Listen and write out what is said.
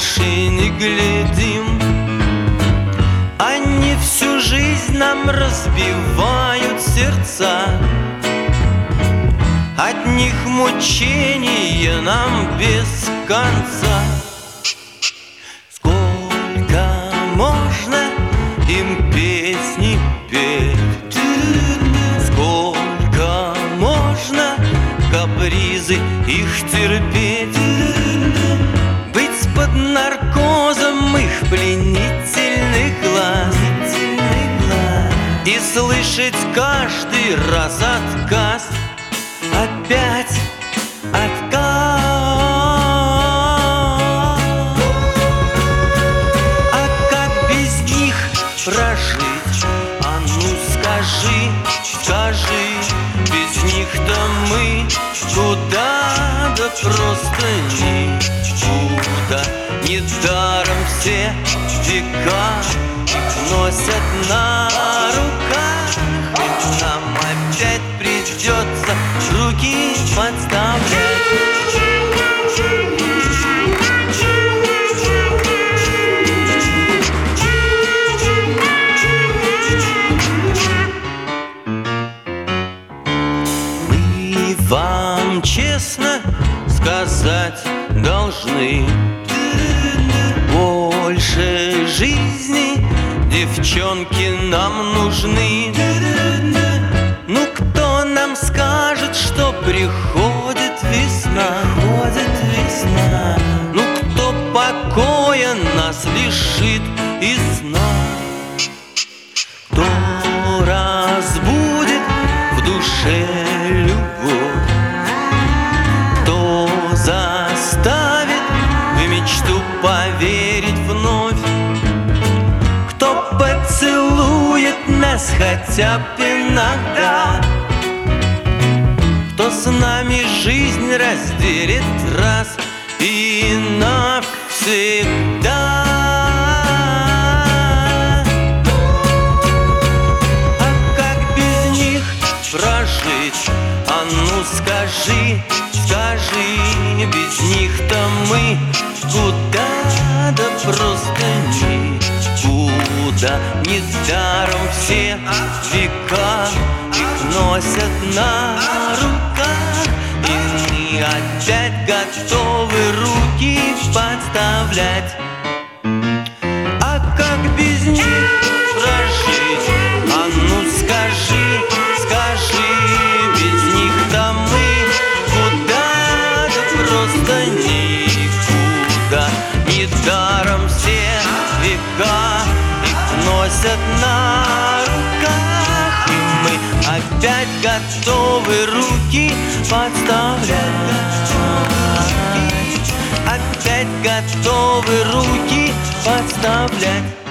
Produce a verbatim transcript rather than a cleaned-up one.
больше не глядим. Они всю жизнь нам разбивают сердца, от них мучения нам без конца. Сколько можно им песни петь, сколько можно капризы их терпеть, быть под наркозом их пленительных глаз и слышать каждый раз отказ, опять отказ. А как без них прожить? А ну скажи, скажи, без них-то мы куда, да просто никуда. Недаром все века носят на руках, ведь нам опять придется руки подставлять. Мы вам честно сказать должны: больше жизни девчонки нам нужны. Ну кто нам скажет, что приходит весна? Приходит весна. Ну кто покоя нас лишит и сна? Кто разбудит в душе любовь? Кто заставит в мечту поверить вновь? Кто поцелует нас хотя бы иногда? Кто с нами жизнь разделит раз и навсегда? А как без них прожить? А ну скажи, скажи, без них-то мы куда, да просто никуда. Недаром все века их носят на руках, и мы опять готовы руки подставлять. А как без них прожить? А ну скажи, скажи, без них-то мы куда, да просто никуда. Недаром все века их носят на руках, и мы опять готовы руки подставлять. Опять готовы руки подставлять.